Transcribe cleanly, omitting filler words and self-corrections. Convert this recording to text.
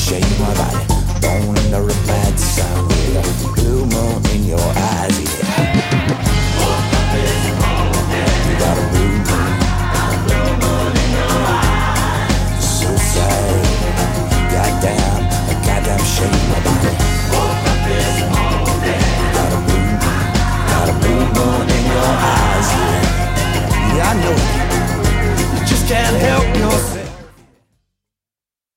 shake my body. Don't under a bad sound with a blue moon in your eye.